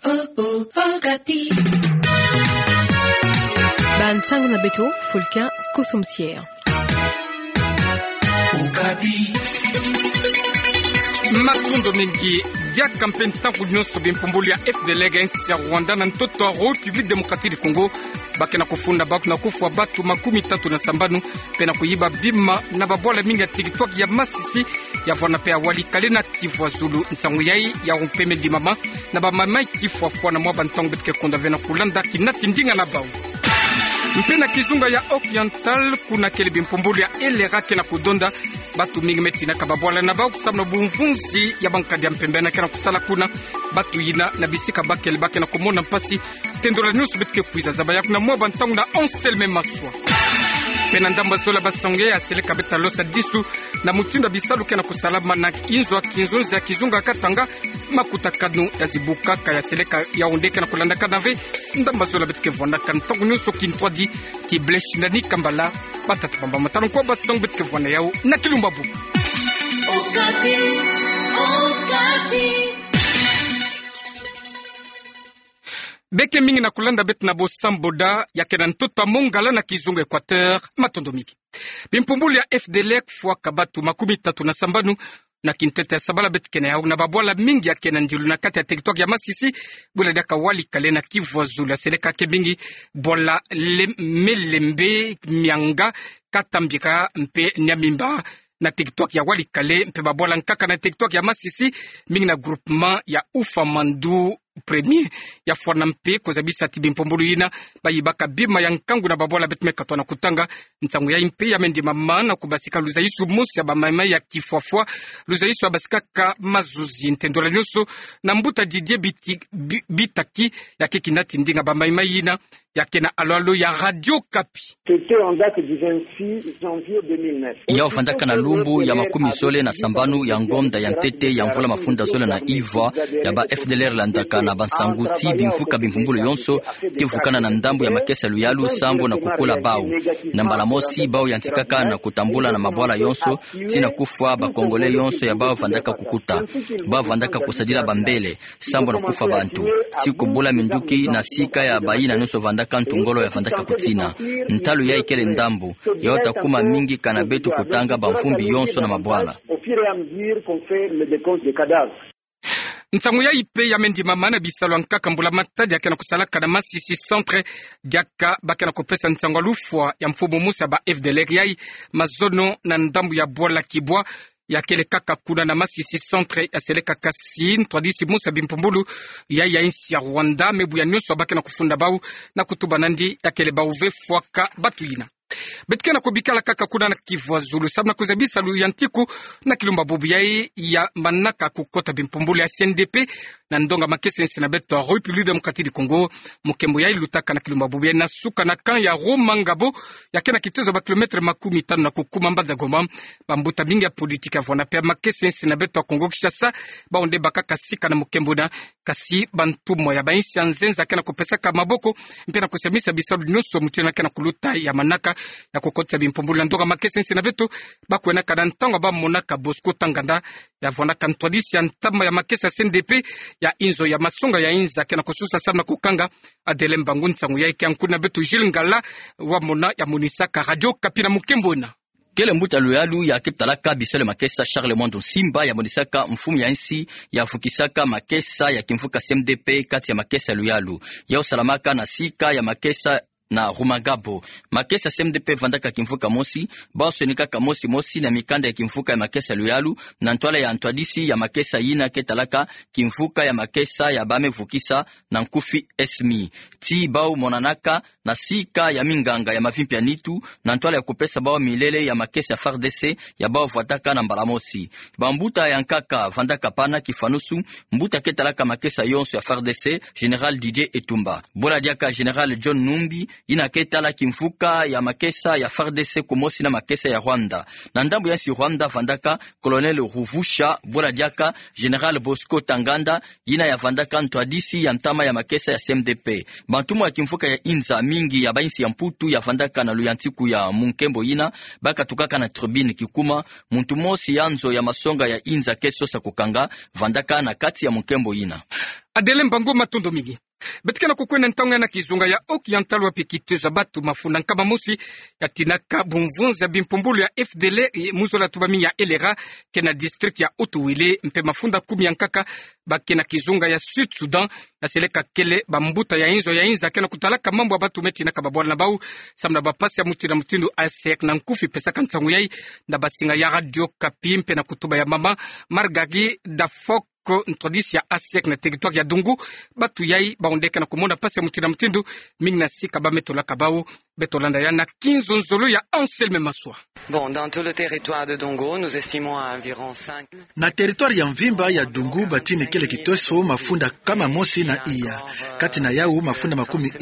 Bansango na beto folka kosomsier. Makundo mingi ya kampeni tangu nyonso bimpumbuli ya FDLR nsi ya Rwanda na ntoto wa Republique Democratique du Congo bakena kufunda baku na kufa batu 37 pena kuyiba bima na babola mingi ya TikTok ya Masisi ya vona pe awali kalena Kivu Zulu ntangu yai ya umpeme di mama na ba mama Kivu afwa na mwa bantongo betke konda vena kulanda kinati ndinga na bau mpena kizunga ya Oriental kuna kele bimpumbuli ya elera kena kudonda batu mingi metina kababwala na bau kusabna bumvunzi ya bankadi ya mpembena kena kusala kuna batu yina na bisika bakele bakena kumona mpasi tendola nyusu betke kuiza zaba ya kuna mwa bantangu na onselme maswa pena ndamba zola basonge ya seleka beta losa disu na mutinda bisalu kena kusalama na inzo kinzunzi ya kizunga katanga makuta kanu ya zibukaka ya seleka ya ondeke na kulanda kanave ndamba zola betke vona kantangu nyusu kintwadi kibleshi ndani kambala batatu pamba matano kwa basonge betke vona yao na kilumba buku Okapi beke mingi na kulanda bet na bosamboda ya kena ntoto mongala na kizungu Equateur matondo miki bimpumbuli ya FDLR fwa kabatu 37 na kintete ya sabala bet kena ya na babwala mingi ya kena ndilu na kati ya TikTok ya Masisi bula daka wali kalena Kivu Zulu seleka ke mingi bola melembe mianga katambika mpe nyamimba na TikTok ya wali kale mpe babola nkaka na TikTok ya Masisi mingi na groupement ya Ufa Mandu premier ya fona mpe kozabisa tibimpombulu yina bayibaka bima ya nkangu na babola betme katona kutanga ntangu ya impe ya mendi mama na kubasika luzaisu musi ya bamaima ya kifwafwa luzaisu abasika ka mazuzi ntendola nyusu na mbuta Didier bitaki ya kekinati ndinga bamaima yina ya kena alo ya Radio Kapi. Ya ufandaka na lumbu ya makumi sole na sambanu ya ngomda ya ntete ya mvula mafunda sole na Iva ya ba FDLR landaka na bansanguti bimfuka bimpumbulu yonso kifukana na ndambu ya makesa luyalu sambo na kukula bau na mbalamosi bau ya ntikaka na kutambula na mabwala yonso tina kufwa bakongole yonso ya bau vandaka kukuta bau vandaka kusadila bambele sambo na kufa bantu sikubula minduki na sika ya baina yonso vandaka kantungolo ya vandaka kutina ntalu ya ikele ndambu yota kuma mingi kana betu kutanga bamfumbi yonso na mabwala ntangu ya ipe ya mendi mama na bisalo nkaka mbula matadi yake na kusalaka na Masisi centre diaka bake na kupesa ntangu lufwa ya mfumo musa ba FDLR yai mazono na ndambu ya bola kibwa ya kele kaka kuna na Masisi centre ya seleka kasi twadisi musa bimpumbulu ya insi ya Rwanda mebu ya nyoso bake na kufunda bau na kutuba nandi ya kele bauve fwaka batu yina betkena kubikala kaka kuna na Kivu Zulu sabna kuzabisa lu yantiku na kilumba bubu yai ya manaka kukota bimpumbulu ya CNDP na ndonga makesi na beto République Démocratique du Congo mukembo yai lutaka na kilumba bubu yai na suka na kan ya Romangabo ya kena kitezo ba kilometre 15 na kukuma mbanza Goma bambuta bingi ya politika vona pe makesi na beto Congo Kinshasa ba onde bakaka sika na mukembo na kasi bantumo ya bainsi anzenza kena kupesa ka maboko mpena kusemisa bisalu nyuso mutena kena kuluta ya manaka ya kokotsa bimpumbulu ndoga makesi na beto bakwena kana ntango ba monaka Bosco Tanganda ya vona kantwadisi ya ntama ya makesi CNDP ya inzo ya masonga ya inza kena kususa sabna kukanga Adele Mbangu ntangu ya ikiankuna beto Jules Ngala wa mona ya Monisaka Radio Kapi na mukembona kele mbuta luyalu ya kitalaka bisele makesa Charles Mondo Simba ya Monisaka mfumu ya nsi ya fukisaka makesa ya kimfuka CMDP kati ya makesa luyalu ya usalamaka na sika ya makesa na Rumagabo makesa CMDP vandaka kimfuka mosi baso nikaka mosi na mikanda ya kimfuka ya makesa luyalu na ntwala ya antwadisi ya makesa yina ketalaka kimfuka ya makesa ya bame vukisa na nkufi esmi ti bau monanaka na sika ya minganga ya mavimpi ya nitu na ntwala ya kupesa bau milele ya makesa ya FARDC ya bau vuataka na mbalamosi bambuta ya nkaka vandaka pana kifanusu mbuta ketalaka makesa yonso ya FARDC General Didier Etumba bola diaka General John Numbi inaketala kimfuka ya makesa ya FARDC kumosi na makesa ya Rwanda. Na ndambu yansi Rwanda vandaka Colonel Ruvusha Bola Diaka General Bosco Tanganda ina ya vandaka ntwadisi ya ntama ya makesa ya CMDP. Bantumu ya kimfuka ya inza mingi ya bainsi ya mputu ya vandaka na luyantiku ya Munkembo ina baka tukaka na tribune kikuma muntu mosi yanzo ya masonga ya inza keso sa kukanga vandaka na kati ya Munkembo ina. Adele Mbango Matondo mingi betikana kukwena ntonga na kizunga ya Occidental wa pikituza batu mafuna nkaba musi ya tinaka bumvunza bimpumbulu ya FDL muzola tubami ya elera kena district ya Otuwele mpe mafunda 10 yankaka bakena kizunga ya Sud Sudan ya seleka kele bambuta ya inza kena kutalaka mambo abatu meti na kababwala na bau samna bapasi ya mutu na mutindu asek na nkufi pesa kansangu yai na basinga ya Radio Kapi mpe na kutuba ya mama Margagi da Fok ko ntrodisi ya ASEC na territoire ya Dungu batu yai baondeka na kumona pasi ya mutina mutindu mingi na sika ba metola kabao betolanda ya na 15 nzolo ya Anselme Maswa. Bon, dans tout le territoire de Dongo, nous estimons à environ 5. Na territoire ya Mvimba ya Dungu batine kele kitoso mafunda kama mosi na iya. Kati na yau mafunda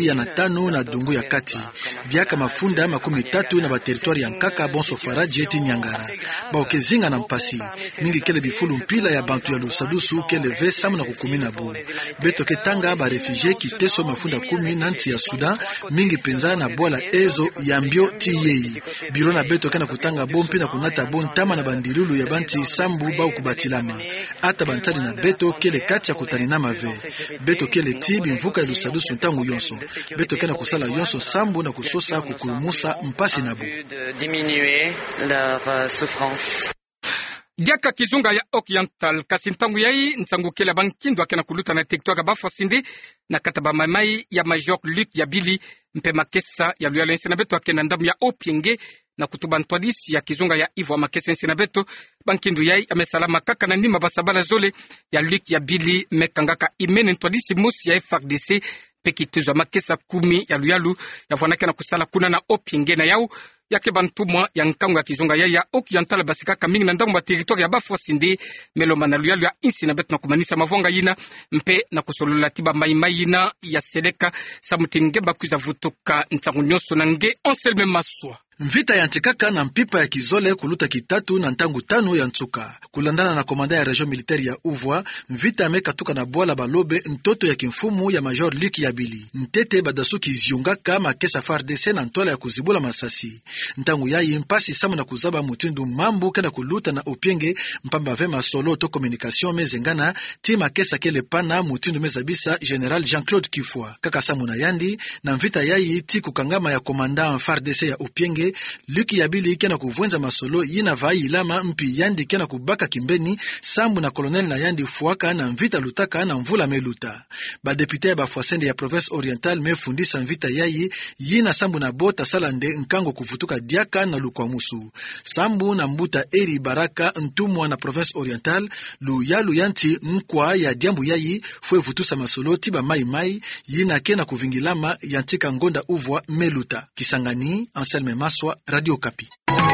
15 na Dungu ya kati. Diaka mafunda 13 na ba territoire ya Nkaka Bonso Faraje ti Nyangara. Ba okezinga na mpasi. Mingi kele bifulu mpila ya bantu ya Lusadusu kele ve samu na kukumi na bu. Beto ketanga ba refugee kiteso mafunda 10 na nti ya Sudan mingi penza na bola ezo ya mbio ti yei. Biro na beto kana kutanga bompi na kunata bontama na bandilulu ya banti sambu ba ukubatilama. Ata bantali na beto kele kati ya kutanina mave. Beto kele tibi mvuka Lusadusu ntangu yonso. Beto kana kusala yonso sambu na kusosa kukulumusa mpasi na bu. Diminuer leur souffrance. Diaka kizunga ya Occidental kasi ntangu yai ntangu kele bankindo akena kuluta na territoire bafasinde na kataba mamai ya Major Luc ya Bili mpe makesa ya luyalense na beto akena ndamu ya Opienge na kutuba ntwadisi ya kizunga ya Ivo makesa nse na beto bankindu yai amesalama kaka na ndima basabala zole ya Luc ya Bili mekangaka imene ntwadisi musi ya FARDC pekitizwa makesa 10 ya luyalu ya vanake na kusala kuna na Opienge na yau yake bantumwa ya nkango ya kizunga ya Occidental basika kamingi na ndambo ba territoire ya bafosinde meloma na luyalu ya insi na beto na kumanisa mavonga yina mpe na kusolola tiba maimai yina ya seleka samutinge bakuza vutoka ntangu nyonso na nge Anselme Maswa. Mvita ya ntikaka na mpipa ya Kizole kuluta kitatu na ntangu 5 ya Ntsuka. Kulandana na komanda ya region militaire ya Uvwa, mvita amekatuka na Bwala Balobe ntoto ya kimfumu ya Major Luc ya Bili. Ntete badasuki ziungaka makesa FARDC na ntola ya kuzibula masasi. Ntangu yayi mpasi samu na kuzaba mutindu mambu kena kuluta na Opienge mpamba vema solo to communication mezengana ti makesa kele pana mutindu mezabisa General Jean-Claude Kifwa. Kaka samu na yandi na mvita yayi ti kukangama ya komanda FARDC ya Opienge Luc ya Bili kena kuvwenza masolo yina vai ilama mpi yandi kena kubaka kimbeni sambu na kolonel na yandi fuaka na mvita lutaka na mvula meluta. Ba depute ya bafuasende ya province oriental mefundisa mvita yayi yina sambu na bota salande nkango kufutuka Diaka na Lukwamusu. Sambu na mbuta Eri Baraka ntumwa na province oriental luyalu yanti mkwa ya diambu yayi fue vutusa masolo tiba mai yina kena kuvingilama yantika ngonda Uvwa meluta. Kisangani, Anselme Maswa, Radio Kapi.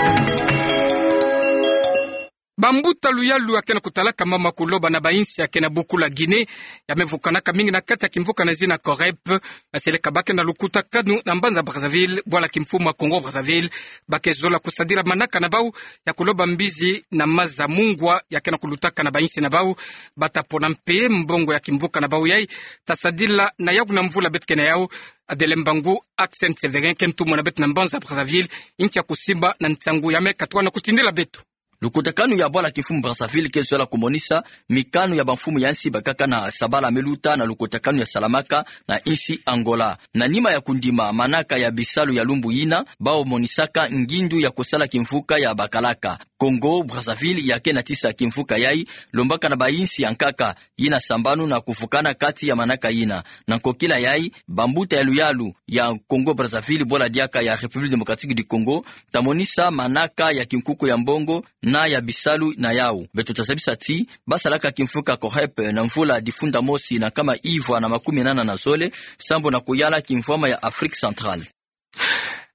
Bambuta luyalu akena kutalaka mama kuloba na bainsi akena bukula Guinée yamevukanaka mingi na kata kimvuka na zina Corep aseleka bake na lukuta kanu na mbanza Brazzaville bwala kimfumu wa Congo Brazzaville bakezola kusadira manaka na bau ya kuloba mbizi na maza mungwa yakena kulutaka na bainsi na bau batapona mpe mbongo ya kimvuka na bau yai tasadila na yagu na mvula betke na yao Adele Mbangu accent Severin kentumo na bet na mbanza Brazzaville inchi ya kusimba na ntangu yamekatwa na kutindela betu. Lukutakanu ya bwala kifumu Brazzaville kezola kumonisa mikanu ya banfumu ya nsi bakaka na Sabala Meluta na lukutakanu ya Salamaka na insi Angola. Na nima ya kundima manaka ya bisalu ya lumbu yina bao monisaka ngindu ya kusala kimfuka ya Bakalaka. Congo Brazzaville yake na tisa kimfuka yai lombaka na bainsi yankaka yina sambanu na kufukana kati ya manaka yina. Na kokila yai bambuta ya luyalu ya Congo Brazzaville bola diaka ya République démocratique du Congo tamonisa manaka ya kimkuku ya mbongo na ya bisalu na yao. Beto tasabisa ti basalaka kimfuka Corep na mvula difunda mosi na kama Ivoire na 18 na zole sambo na kuyala kimfama ya Afrique Centrale.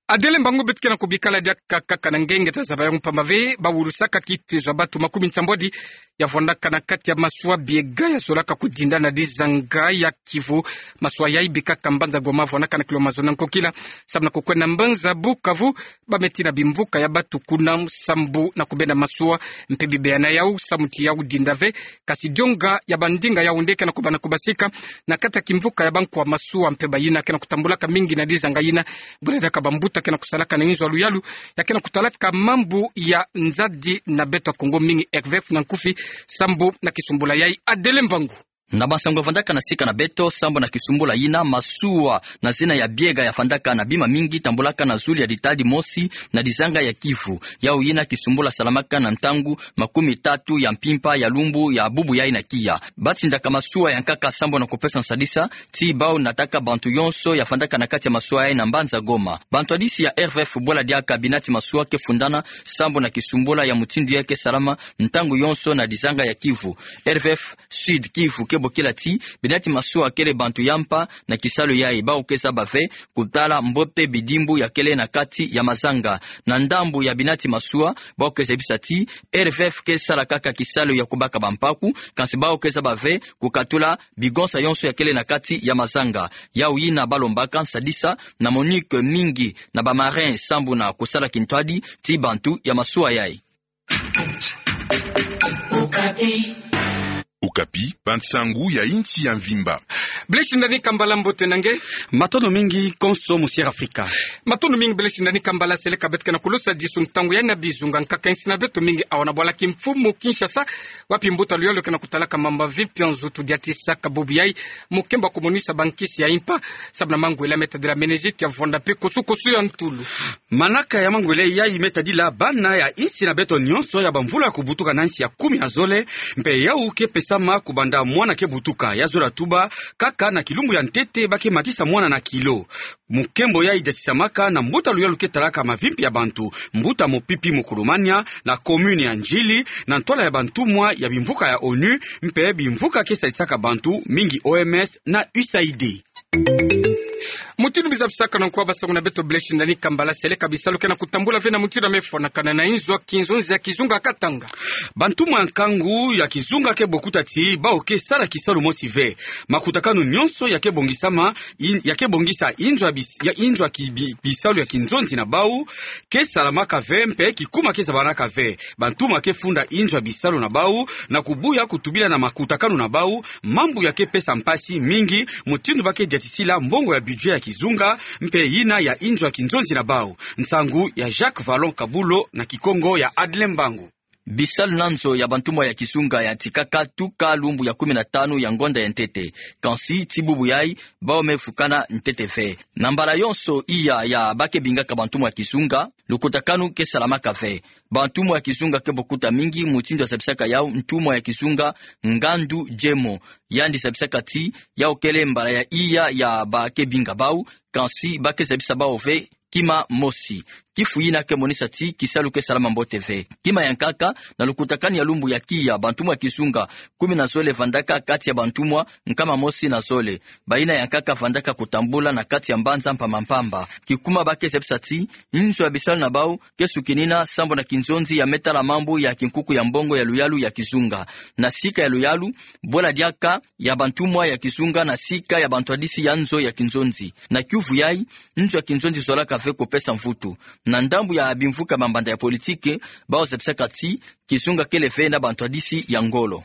Adele mbango betkena kubikala dia kaka na ngenge tazaba ya mpamave ba ulusaka kitizwa batu makumi nsambodi ya vondaka na kati ya maswa biega ya solaka kudinda na dizanga ya Kivu maswa ya ibika kambanza Goma vondaka na kilo mazona nkokila sabna kukwena mbanza Bukavu bametina bimvuka ya batu kuna sambu na kubenda maswa mpebibe na yau samuti ya udindave kasi dionga ya bandinga ya undeka na kubana kubasika na kata kimvuka ya banku wa maswa mpeba yina kena kutambulaka mingi na dizanga yina bureda kabambuta kena kusalaka na inzo aluyalu ya kena kutalaka mambu ya nzadi na beto Kongo mingi ekvef na nkufi sambu na kisumbula yai Adele mbangu na basango vandaka na sika na beto sambo na kisumbula yina masuwa na zina ya biega ya fandaka na bima mingi tambulaka na zuli ya ditadi mosi na dizanga ya Kivu yao yina kisumbula salamaka na mtangu 30 ya mpimpa ya lumbu ya bubu ya ina kia batindaka masuwa ya nkaka sambo na kopesa nsadisa ti bao nataka bantu yonso ya fandaka na kati ya masuwa ya ina mbanza Goma bantu adisi ya RVF bola dia kabinati masuwa ke fundana sambo na kisumbula ya mutindu yake salama mtangu yonso na dizanga ya Kivu RVF Sud Kivu bokila ti binati masuwa kele bantu yampa na kisalo yai ba ukesa bave kutala mbote bidimbu ya kele na kati ya mazanga na ndambu ya binati masuwa ba ukesa bisati RFF kesa kaka kisalo ya kubaka bampaku kansi ba ukesa bave kukatula bigonsa yonso ya kele na kati ya mazanga ya uyina balombaka sadisa na Monique mingi na ba marin sambu na kusala kintwadi ti bantu ya masuwa yai Ukapi, pantsangu ya inti ya mvimba. Bleshi ndani kambala mbote nange matono mingi konso musiera Afrika matono mingi bleshi ndani kambala seleka betka na kulusa disu ntangu ya nabizunga nkaka insina beto mingi awana bola kimfumu Kinshasa wapi mbuta luyalo kana kutalaka mamba vipi nzutu diatisa kabubi yai mukemba komunisa bankisi ya impa sabna manguela meta de la menezite ya vonda pe kosu ya ntulu manaka ya manguela yai meta dila bana ya insina beto nyonso ya bamvula kubutuka nansi ya 10 azole mpe ya uke pesama kubanda mwana ke butuka ya zola tuba kaka na kilumbu ya ntete bake matisa mwana na kilo mukembo ya idatisamaka na mbuta luya luke talaka mavimpi ya bantu mbuta mopipi mukulumania na komune ya Njili na ntola ya bantu mwa ya bimvuka ya ONU mpe bimvuka kesa isaka bantu mingi OMS na USAID mutinu bizabisaka na kwa basangu na beto bleshi ndani kambala seleka bisalo kena kutambula vena mutinu amefona kana na inzwa kinzonzi ya kizunga katanga bantu mwa nkangu ya kizunga ke bokuta ti baoke sala kisalo mosi ve makutakanu nyonso ya ke bongisama ya ke bongisa inzwa bisalo ya kinzonzi na bau ke salamaka ve mpe kikuma ke zabanaka ve bantu mwa ke funda inzwa bisalo na bau na kubuya kutubila na makutakanu na bau mambu ya ke pesa mpasi mingi mutinu bake diatisila mbongo ya budget ya kizunga mpe yina ya inzwa kinzonzi na bau nsangu ya Jacques Vallon Kabulo na Kikongo ya Adele Mbangu bisalu nanzo ya bantumwa ya kisunga ya tikaka tuka lumbu ya 15 ya ngonda ya ntete kansi tibubu yai bao mefukana ntete ve nambala yonso iya ya bake bingaka bantumwa ya kisunga lukutakanu ke salamaka ve bantumwa ya kisunga ke bokuta mingi mutindo sabisaka yao ntumwa ya kisunga ngandu jemo yandi sabisaka ti yao kele mbala ya iya ya bake binga bau kansi bake sabisa bao ve kima mosi kifu yina ke monisa ti kisalu ke salama mbote ve kima yankaka na lukutakani ya lumbu ya kia bantumwa kisunga 10 na zole vandaka kati ya bantumwa nkama mosi na zole baina yankaka vandaka kutambula na kati ya mbanza mpamba kikuma bake sepsa ti inzo ya bisalu na bau kesu kinina sambo na kinzonzi ya metala mambu ya kinkuku ya mbongo ya luyalu ya kizunga na sika ya luyalu bola diaka ya bantumwa ya kizunga na sika ya bantuadisi ya nzo ya kinzonzi na kiuvu yai nzo ya kinzonzi zola kafe kopesa mfutu na ndambu ya bimvuka mambanda ya politike bao sepsaka ti kisunga kele ve na bantuadisi ya ngolo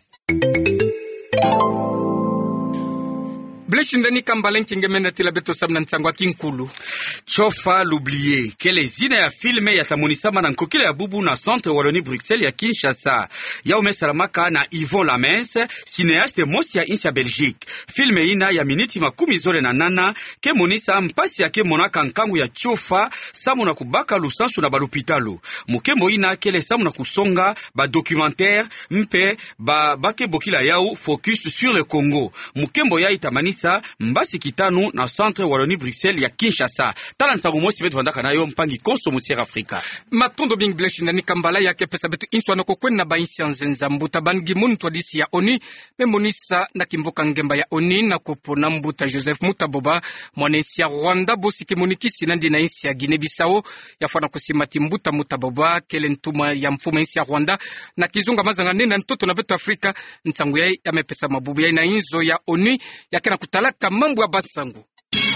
bleshi ndani kambala nkingemena tila beto sabna nsangwa kinkulu Chofa l'oublié kele zina ya filme ya tamonisama na nkokile ya bubu na centre Wallonie Bruxelles ya Kinshasa ya umesalamaka na Yvon Lamens cinéaste mosi ya insi ya Belgique filme ina ya miniti 18 ke monisa mpasi ya ke monaka nkangu ya Chofa samu na kubaka lusansu na balupitalu mukembo ina kele samu na kusonga ba documentaire mpe bake bokila yao focus sur le Congo mukembo ya itamanisa Kinshasa, Mbasi Kitanu na Centre Wallonie Bruxelles ya Kinshasa. Tala nsango mosi betu vandaka nayo mpangi konso musier Afrika. Matondo bing blesh ndani kambala yake pesa betu inswa na kokwena ba insi nzenza mbuta bangi muntu adisi ya oni memonisa na kimboka ngemba ya oni na kopona mbuta Joseph Mutaboba mwanensi ya Rwanda bosi kimunikisi nandi na insi ya Guinea Bissau yafana kusimati mbuta Mutaboba kele ntuma ya mfuma insi ya Rwanda na kizunga mazanga nena ntoto na betu Afrika ntangu ya yamepesa mabubu ya ina inzo ya oni yake na kutalaka mambo ya batsangu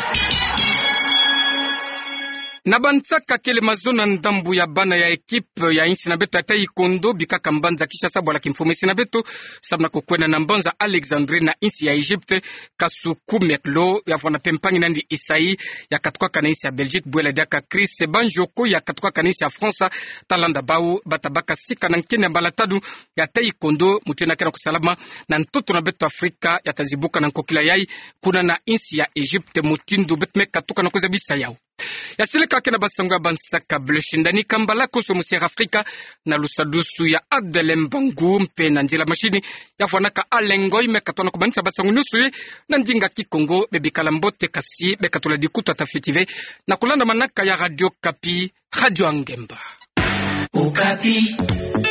na bantsaka kele mazona ndambu ya bana ya ekipe ya insi na beto ata ikondo bikaka mbanza kisha sabu ala kimfumesi na beto sabna kukwena na mbanza Alexandrie na insi ya Egypte kasuku meklo ya vwana pempangi nandi Isai ya katuka kana insi ya Belgique bwela diaka Chris Banjoko ya katuka kana insi ya France talanda bau batabaka sika na nkene mbalatadu ya ta ikondo mutena kena kusalama na ntoto na beto Afrika ya tazibuka na nkokila yai kuna na insi ya Egypte mutindu betme katuka na kuzabisa yao ya silika kena basango ya bansaka bleshindani kambala koso musier Afrika na lusadusu ya Adelembangu mpe na njila mashini ya fwanaka alengo ime katona kubanisa basango nusu na njinga kikongo bebikala mbote kasi bekatula dikuta tafitive na kulanda manaka ya Radio Kapi Radio Angemba Okapi.